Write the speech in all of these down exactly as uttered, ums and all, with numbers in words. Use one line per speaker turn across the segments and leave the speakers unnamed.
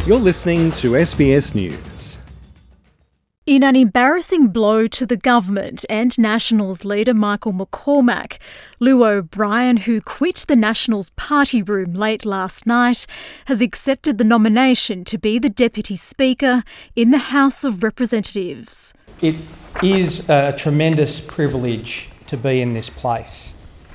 You're listening to S B S News.
In an embarrassing blow to the government and Nationals leader Michael McCormack, Lou O'Brien, who quit the Nationals party room late last night, has accepted the nomination to be the Deputy Speaker in the House of Representatives.
It is a tremendous privilege to be in this place.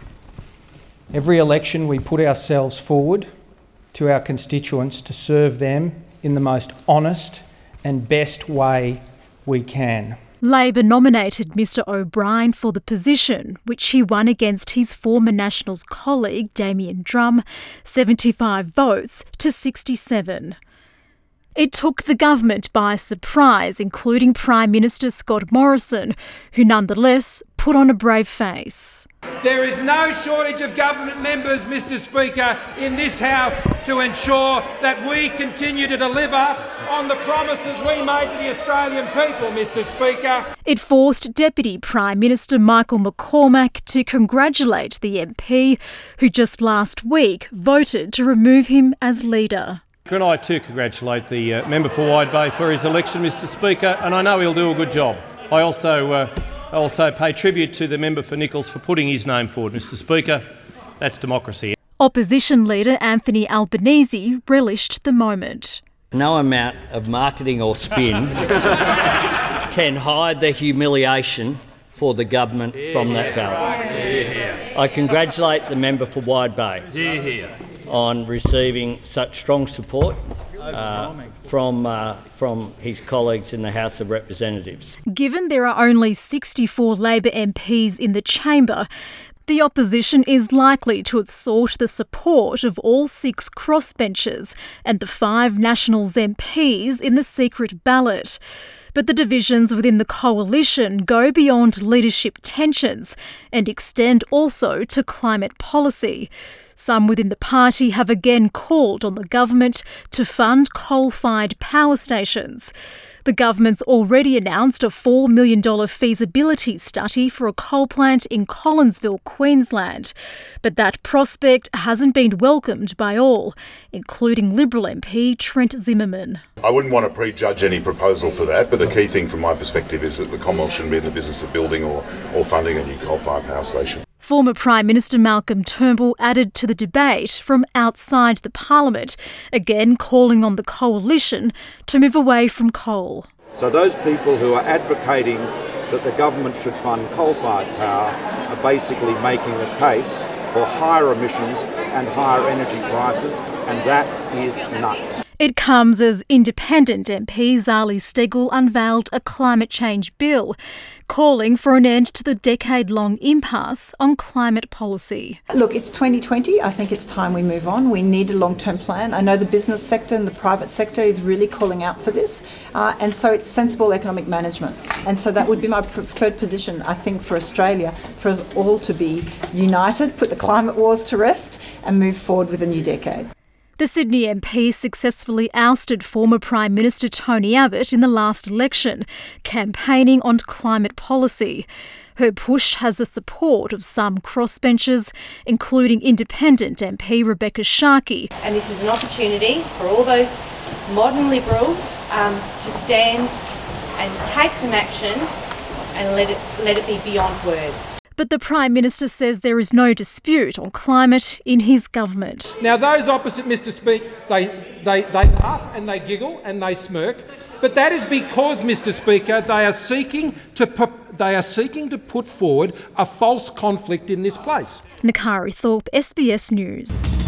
Every election we put ourselves forward to our constituents to serve them in the most honest and best way we can.
Labor nominated Mr O'Brien for the position, which he won against his former Nationals colleague Damien Drum, seventy-five votes to sixty-seven. It took the government by surprise, including Prime Minister Scott Morrison, who nonetheless put on a brave face.
There is no shortage of government members, Mr Speaker, in this House to ensure that we continue to deliver on the promises we made to the Australian people, Mr Speaker.
It forced Deputy Prime Minister Michael McCormack to congratulate the M P, who just last week voted to remove him as leader.
Can I too congratulate the uh, member for Wide Bay for his election, Mr Speaker, and I know he'll do a good job. I also uh, also pay tribute to the member for Nichols for putting his name forward, Mr Speaker. That's democracy.
Opposition leader Anthony Albanese relished the moment.
No amount of marketing or spin can hide the humiliation for the government from that ballot. I congratulate the member for Wide Bay on receiving such strong support uh, from uh, from his colleagues in the House of Representatives.
Given there are only sixty-four Labor M Ps in the chamber, the opposition is likely to have sought the support of all six crossbenchers and the five Nationals M Ps in the secret ballot. But the divisions within the coalition go beyond leadership tensions and extend also to climate policy. Some within the party have again called on the government to fund coal-fired power stations. The government's already announced a four million dollars feasibility study for a coal plant in Collinsville, Queensland. But that prospect hasn't been welcomed by all, including Liberal M P Trent Zimmerman.
I wouldn't want to prejudge any proposal for that, but the key thing from my perspective is that the Commonwealth shouldn't be in the business of building or, or funding a new coal-fired power station.
Former Prime Minister Malcolm Turnbull added to the debate from outside the Parliament, again calling on the coalition to move away from coal.
So those people who are advocating that the government should fund coal-fired power are basically making a case for higher emissions and higher energy prices, and that is nuts.
It comes as independent M P Zali Steggall unveiled a climate change bill, calling for an end to the decade-long impasse on climate policy.
Look, it's twenty twenty. I think it's time we move on. We need a long-term plan. I know the business sector and the private sector is really calling out for this, uh, and so it's sensible economic management. And so that would be my preferred position, I think, for Australia, for us all to be united, put the climate wars to rest and move forward with a new decade.
The Sydney M P successfully ousted former Prime Minister Tony Abbott in the last election, campaigning on climate policy. Her push has the support of some crossbenchers, including independent M P Rebecca Sharkey.
And this is an opportunity for all those modern Liberals um, to stand and take some action and let it, let it be beyond words.
But the Prime Minister says there is no dispute on climate in his government.
Now, those opposite Mr Speaker, they, they, they laugh and they giggle and they smirk, but that is because, Mr Speaker, they are seeking to they are seeking to put forward a false conflict in this place.
Nakari Thorpe, S B S News.